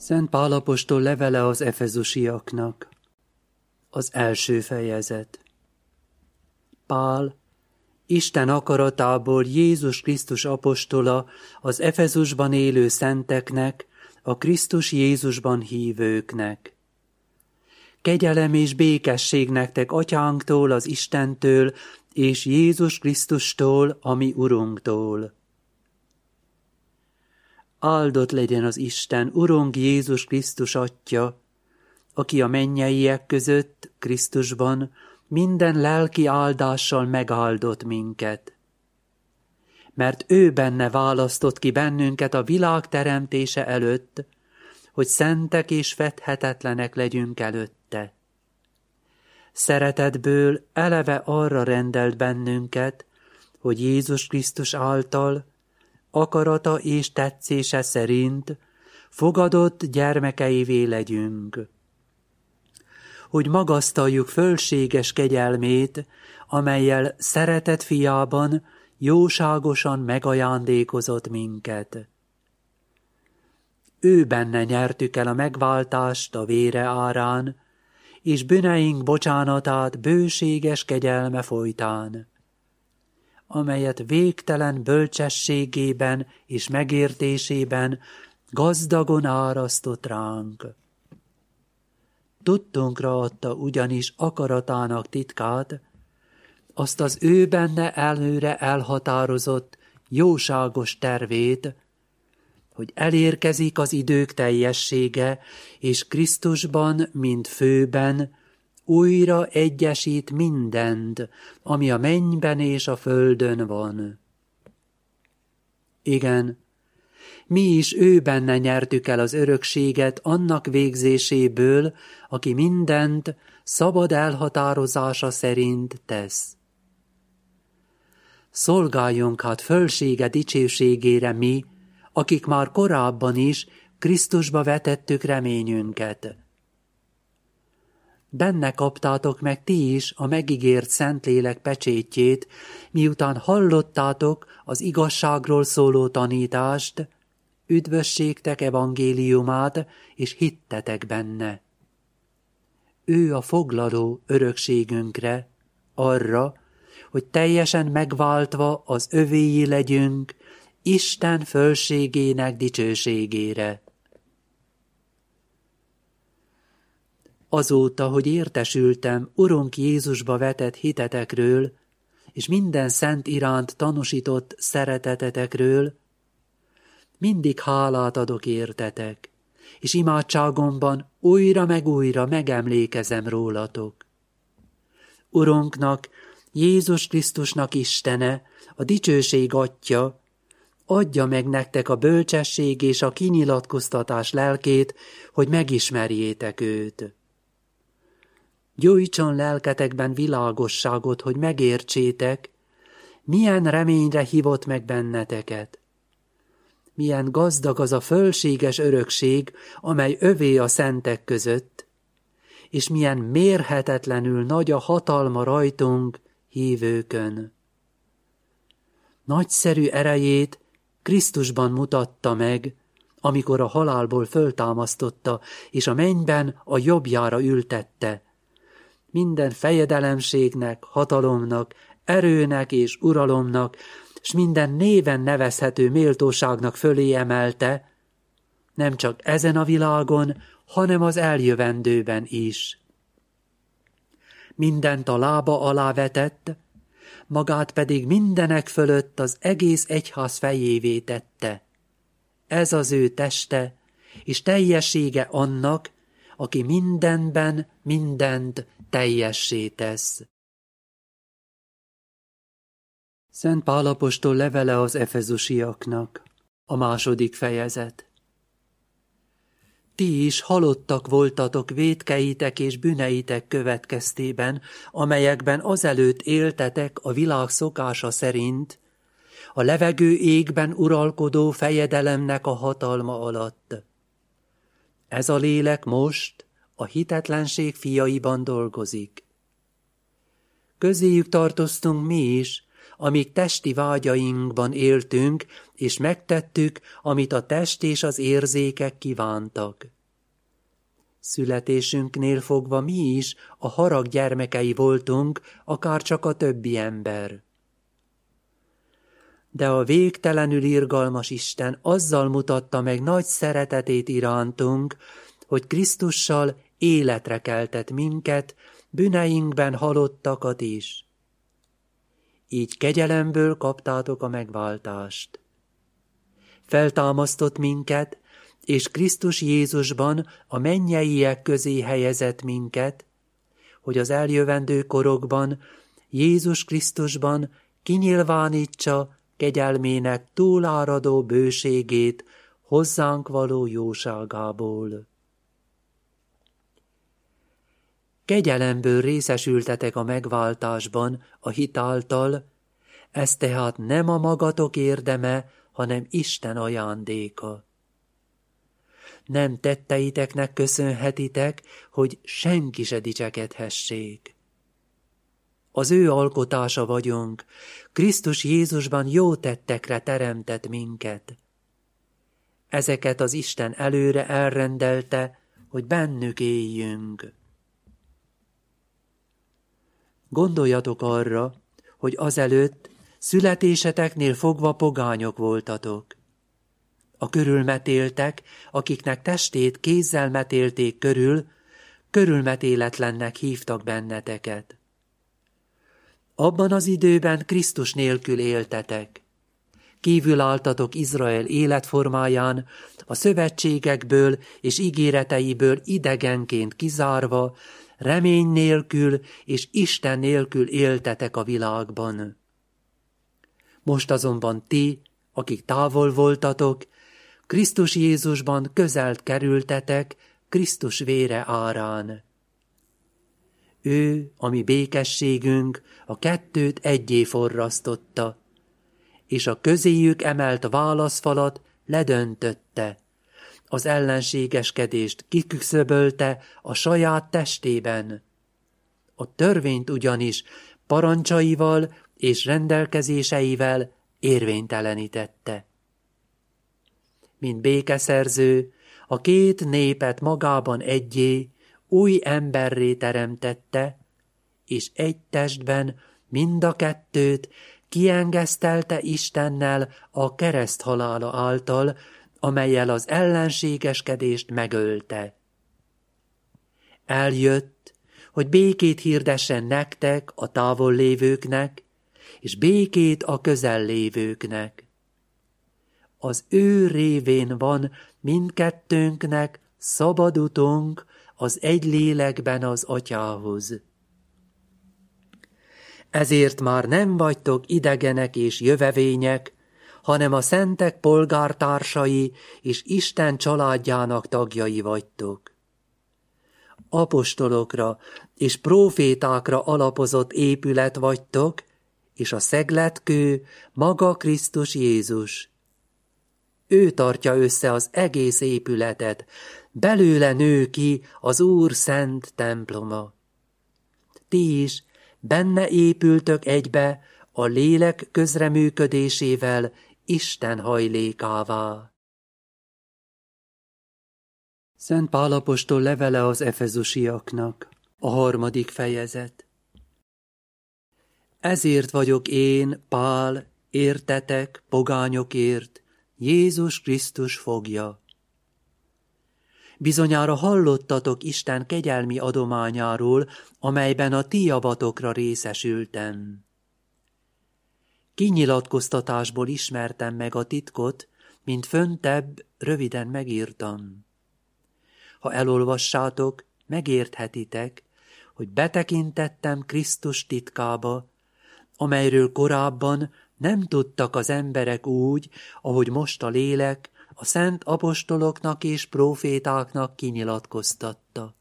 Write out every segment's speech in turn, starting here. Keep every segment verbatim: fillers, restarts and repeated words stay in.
Szent Pál apostol levele az efezusiaknak. Az első fejezet. Pál, Isten akaratából Jézus Krisztus apostola az Efezusban élő szenteknek, a Krisztus Jézusban hívőknek. Kegyelem és békesség nektek Atyánktól, az Istentől, és Jézus Krisztustól, a mi Urunktól. Áldott legyen az Isten, Urunk Jézus Krisztus Atya, aki a mennyeiek között, Krisztusban, minden lelki áldással megáldott minket. Mert ő benne választott ki bennünket a világ teremtése előtt, hogy szentek és fedhetetlenek legyünk előtte. Szeretetből eleve arra rendelt bennünket, hogy Jézus Krisztus által, akarata és tetszése szerint fogadott gyermekeivé legyünk. Hogy magasztaljuk fölséges kegyelmét, amellyel szeretett fiában jóságosan megajándékozott minket. Ő benne nyertük el a megváltást a vére árán, és bűneink bocsánatát bőséges kegyelme folytán, amelyet végtelen bölcsességében és megértésében gazdagon árasztott ránk. Tudtunkra adta ugyanis akaratának titkát, azt az ő benne előre elhatározott jóságos tervét, hogy elérkezik az idők teljessége, és Krisztusban, mint főben, újra egyesít mindent, ami a mennyben és a földön van. Igen, mi is ő benne nyertük el az örökséget annak végzéséből, aki mindent szabad elhatározása szerint tesz. Szolgáljunk hát fölsége dicsőségére mi, akik már korábban is Krisztusba vetettük reményünket. Benne kaptátok meg ti is a megígért Szentlélek pecsétjét, miután hallottátok az igazságról szóló tanítást, üdvösségtek evangéliumát, és hittetek benne. Ő a foglaló örökségünkre, arra, hogy teljesen megváltva az övéi legyünk, Isten fölségének dicsőségére. Azóta, hogy értesültem Urunk Jézusba vetett hitetekről, és minden szent iránt tanúsított szeretetetekről, mindig hálát adok értetek, és imádságomban újra meg újra megemlékezem rólatok. Urunknak, Jézus Krisztusnak Istene, a dicsőség Atya, adja meg nektek a bölcsesség és a kinyilatkoztatás lelkét, hogy megismerjétek őt. Gyújtson lelketekben világosságot, hogy megértsétek, milyen reményre hívott meg benneteket. Milyen gazdag az a fölséges örökség, amely övé a szentek között, és milyen mérhetetlenül nagy a hatalma rajtunk, hívőkön. Nagyszerű erejét Krisztusban mutatta meg, amikor a halálból föltámasztotta, és a mennyben a jobbjára ültette. Minden fejedelemségnek, hatalomnak, erőnek és uralomnak, s minden néven nevezhető méltóságnak fölé emelte, nem csak ezen a világon, hanem az eljövendőben is. Mindent a lába alá vetett, magát pedig mindenek fölött az egész egyház fejévé tette. Ez az ő teste, és teljessége annak, aki mindenben mindent teljessé tesz. Szent Pál apostol levele az efezusiaknak, a második fejezet. Ti is halottak voltatok vétkeitek és bűneitek következtében, amelyekben azelőtt éltetek a világ szokása szerint, a levegő égben uralkodó fejedelemnek a hatalma alatt. Ez a lélek most a hitetlenség fiaiban dolgozik. Közéjük tartoztunk mi is, amíg testi vágyainkban éltünk, és megtettük, amit a test és az érzékek kívántak. Születésünknél fogva mi is a harag gyermekei voltunk, akár csak a többi ember. De a végtelenül irgalmas Isten azzal mutatta meg nagy szeretetét irántunk, hogy Krisztussal életre keltett minket, bűneinkben halottakat is. Így kegyelemből kaptátok a megváltást. Feltámasztott minket, és Krisztus Jézusban a mennyeiek közé helyezett minket, hogy az eljövendő korokban Jézus Krisztusban kinyilvánítsa kegyelmének túláradó bőségét hozzánk való jóságából. Kegyelemből részesültetek a megváltásban a hit által, ez tehát nem a magatok érdeme, hanem Isten ajándéka. Nem tetteiteknek köszönhetitek, hogy senki se dicsekedhessék. Az ő alkotása vagyunk, Krisztus Jézusban jó tettekre teremtett minket. Ezeket az Isten előre elrendelte, hogy bennük éljünk. Gondoljatok arra, hogy azelőtt születéseteknél fogva pogányok voltatok. A körülmetéltek, akiknek testét kézzel metélték körül, körülmetéletlennek hívtak benneteket. Abban az időben Krisztus nélkül éltetek. Kívül álltatok Izrael életformáján, a szövetségekből és ígéreteiből idegenként kizárva, remény nélkül és Isten nélkül éltetek a világban. Most azonban ti, akik távol voltatok, Krisztus Jézusban közelt kerültetek Krisztus vére árán. Ő, a mi békességünk, a kettőt egyé forrasztotta, és a közéjük emelt válaszfalat ledöntötte, az ellenségeskedést kiküszöbölte a saját testében. A törvényt ugyanis parancsaival és rendelkezéseivel érvénytelenítette. Mint békeszerző, a két népet magában egyé, új emberré teremtette, és egy testben mind a kettőt kiengesztelte Istennel a kereszt halála által, amellyel az ellenségeskedést megölte. Eljött, hogy békét hirdessen nektek, a távol lévőknek, és békét a közel lévőknek. Az ő révén van mindkettőnknek szabad utunk az egy lélekben az Atyához. Ezért már nem vagytok idegenek és jövevények, hanem a szentek polgártársai és Isten családjának tagjai vagytok. Apostolokra és prófétákra alapozott épület vagytok, és a szegletkő maga Krisztus Jézus. Ő tartja össze az egész épületet, belőle nő ki az Úr szent temploma. Ti is benne épültök egybe a lélek közreműködésével Isten hajlékává. Szent Pál apostol levele az efezusiaknak, a harmadik fejezet. Ezért vagyok én, Pál, értetek, pogányokért, Jézus Krisztus fogja. Bizonyára hallottatok Isten kegyelmi adományáról, amelyben a ti javatokra részesültem. Kinyilatkoztatásból ismertem meg a titkot, mint föntebb röviden megírtam. Ha elolvassátok, megérthetitek, hogy betekintettem Krisztus titkába, amelyről korábban nem tudtak az emberek úgy, ahogy most a lélek a szent apostoloknak és prófétáknak kinyilatkoztatta.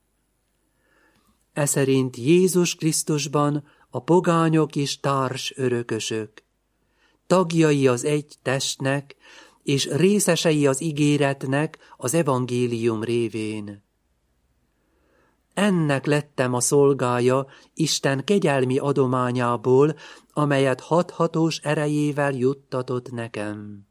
Eszerint Jézus Krisztusban a pogányok is társ örökösök, tagjai az egy testnek, és részesei az ígéretnek az evangélium révén. ennek lettem a szolgája Isten kegyelmi adományából, amelyet hathatós erejével juttatott nekem.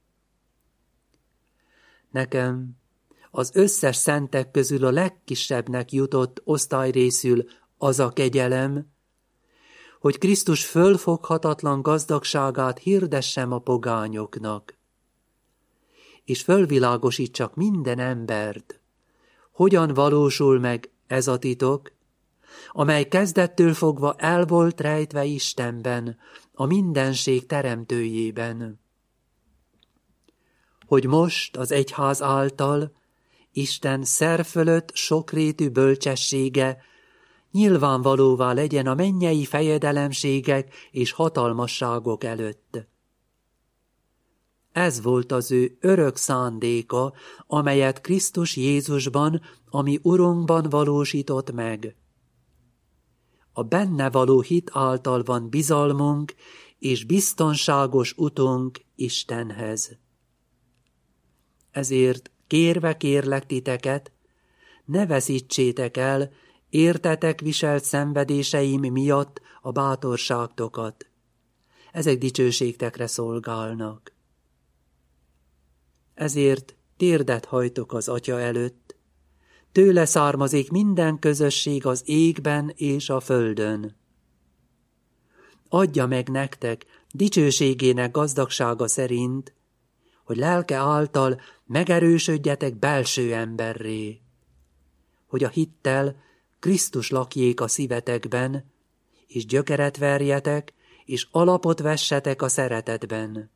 Nekem az összes szentek közül a legkisebbnek jutott osztályrészül az a kegyelem, hogy Krisztus fölfoghatatlan gazdagságát hirdessem a pogányoknak, és fölvilágosítsak minden embert, hogyan valósul meg ez a titok, amely kezdettől fogva el volt rejtve Istenben, a mindenség teremtőjében. Hogy most az egyház által Isten szer fölött sokrétű bölcsessége nyilvánvalóvá legyen a mennyei fejedelemségek és hatalmasságok előtt. Ez volt az ő örök szándéka, amelyet Krisztus Jézusban, ami Urunkban valósított meg. A benne való hit által van bizalmunk és biztonságos utunk Istenhez. Ezért kérve kérlek titeket, ne veszítsétek el értetek viselt szenvedéseim miatt a bátorságtokat. Ezek dicsőségtekre szolgálnak. Ezért térdet hajtok az Atya előtt, tőle származik minden közösség az égben és a földön. Adja meg nektek dicsőségének gazdagsága szerint, hogy lelke által megerősödjetek belső emberré, hogy a hittel Krisztus lakjék a szívetekben, és gyökeret verjetek, és alapot vessetek a szeretetben.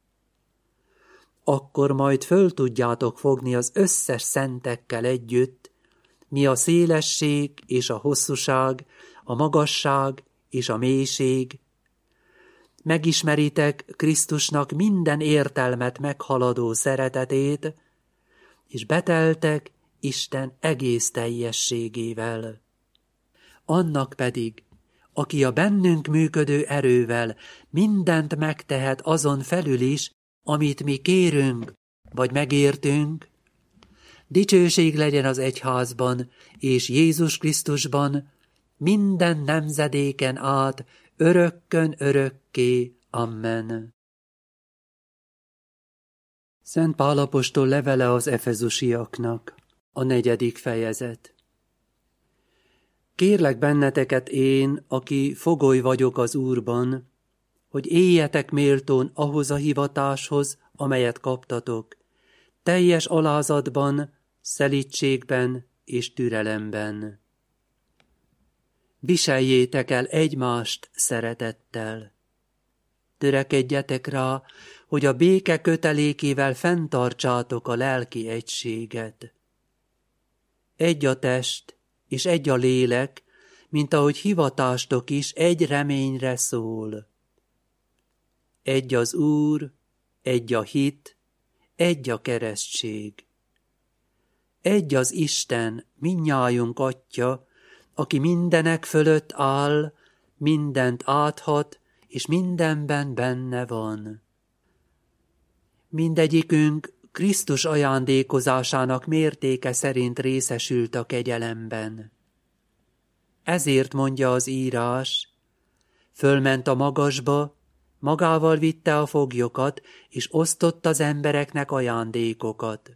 Akkor majd föl tudjátok fogni az összes szentekkel együtt, mi a szélesség és a hosszúság, a magasság és a mélység. Megismeritek Krisztusnak minden értelmet meghaladó szeretetét, és beteltek Isten egész teljességével. Annak pedig, aki a bennünk működő erővel mindent megtehet azon felül is, amit mi kérünk, vagy megértünk, dicsőség legyen az egyházban és Jézus Krisztusban, minden nemzedéken át, örökkön örökké. Amen. Szent Pál apostol levele az efezusiaknak, a negyedik fejezet. Kérlek benneteket én, aki fogoly vagyok az Úrban, hogy éljetek méltón ahhoz a hivatáshoz, amelyet kaptatok, teljes alázatban, szelídségben és türelemben. Viseljétek el egymást szeretettel. Törekedjetek rá, hogy a béke kötelékével fenntartsátok a lelki egységet. Egy a test, és egy a lélek, mint ahogy hivatástok is egy reményre szól. Egy az Úr, egy a hit, egy a keresztség. Egy az Isten, mindnyájunk Atya, aki mindenek fölött áll, mindent áthat, és mindenben benne van. Mindegyikünk Krisztus ajándékozásának mértéke szerint részesült a kegyelemben. Ezért mondja az írás, fölment a magasba, magával vitte a foglyokat, és osztott az embereknek ajándékokat.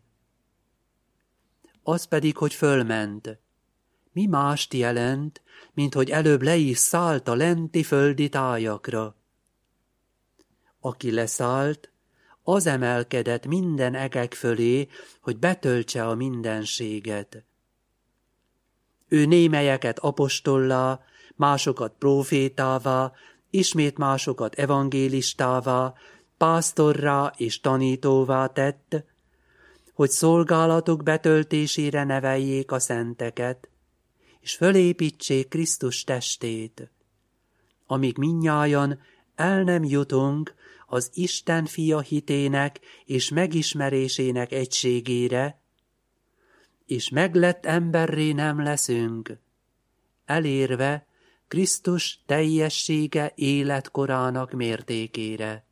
Az pedig, hogy fölment, mi mást jelent, mint hogy előbb le is szállt a lenti földi tájakra. Aki leszállt, az emelkedett minden egek fölé, hogy betöltse a mindenséget. Ő némelyeket apostollá, másokat prófétává, ismét másokat evangélistává, pásztorrá és tanítóvá tett, hogy szolgálatok betöltésére neveljék a szenteket, és fölépítsék Krisztus testét, amíg mindnyájan el nem jutunk az Isten fia hitének és megismerésének egységére, és meglett emberré nem leszünk, elérve Krisztus teljessége életkorának mértékére.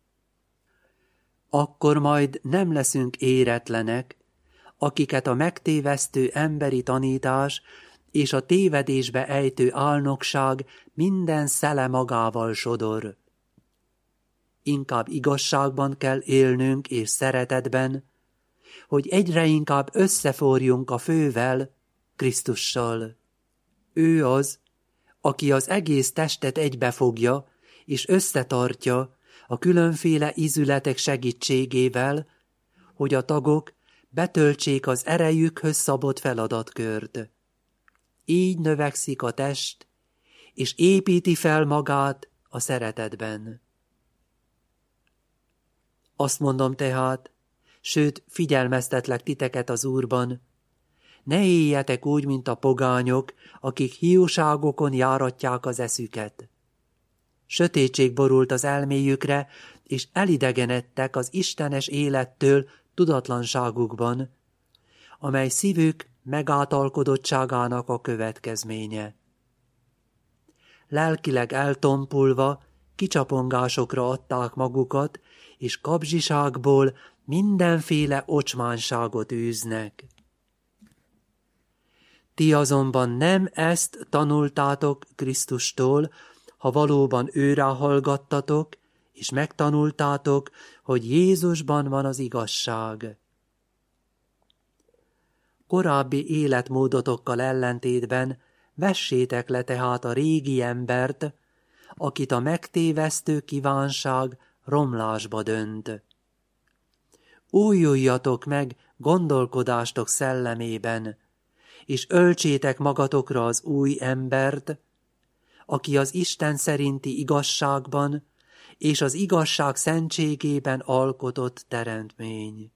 Akkor majd nem leszünk éretlenek, akiket a megtévesztő emberi tanítás és a tévedésbe ejtő álnokság minden szele magával sodor. Inkább igazságban kell élnünk és szeretetben, hogy egyre inkább összeforjunk a fővel, Krisztussal. Ő az, aki az egész testet egybefogja és összetartja a különféle ízületek segítségével, hogy a tagok betöltsék az erejükhöz szabott feladatkört. Így növekszik a test, és építi fel magát a szeretetben. Azt mondom tehát, sőt, figyelmeztetlek titeket az Úrban, ne éljetek úgy, mint a pogányok, akik hiúságokon járatják az eszüket. Sötétség borult az elméjükre, és elidegenedtek az istenes élettől tudatlanságukban, amely szívük megátalkodottságának a következménye. Lelkileg eltompulva, kicsapongásokra adták magukat, és kapzsiságból mindenféle ocsmánságot űznek. Ti azonban nem ezt tanultátok Krisztustól, ha valóban őrá hallgattatok, és megtanultátok, hogy Jézusban van az igazság. Korábbi életmódotokkal ellentétben vessétek le tehát a régi embert, akit a megtévesztő kívánság romlásba dönt. Újuljatok meg gondolkodástok szellemében, és öltsétek magatokra az új embert, aki az Isten szerinti igazságban és az igazság szentségében alkotott teremtmény.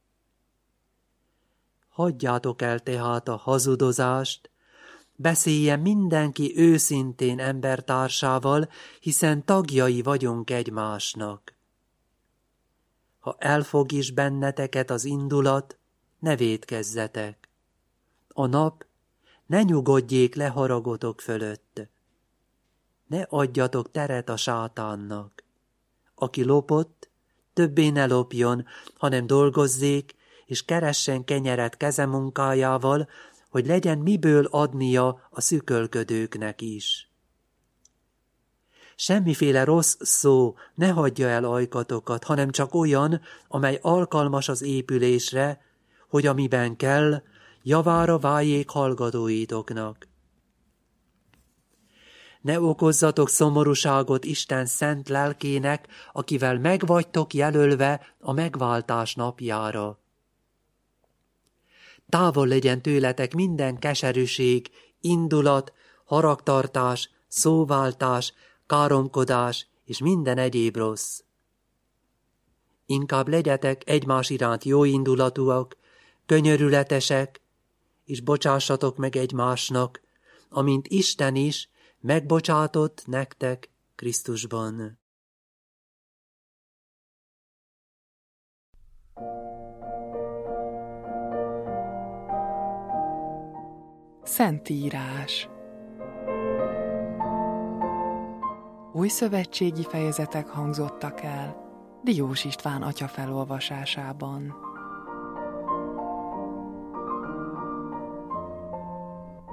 Hagyjátok el tehát a hazudozást, beszéljen mindenki őszintén embertársával, hiszen tagjai vagyunk egymásnak. Ha elfog is benneteket az indulat, ne vétkezzetek. A nap ne nyugodjék le haragotok fölött. Ne adjatok teret a sátánnak. Aki lopott, többé ne lopjon, hanem dolgozzék, és keressen kenyeret kezemunkájával, hogy legyen miből adnia a szükölködőknek is. Semmiféle rossz szó ne hagyja el ajkatokat, hanem csak olyan, amely alkalmas az épülésre, hogy amiben kell, javára váljék hallgatóitoknak. Ne okozzatok szomorúságot Isten szent lelkének, akivel megvagytok jelölve a megváltás napjára. Távol legyen tőletek minden keserűség, indulat, haragtartás, szóváltás, káromkodás és minden egyéb rossz. Inkább legyetek egymás iránt jóindulatúak, könyörületesek, és bocsássatok meg egymásnak, amint Isten is megbocsátott nektek Krisztusban. Szentírás. Új szövetségi fejezetek hangzottak el Diós István atya felolvasásában.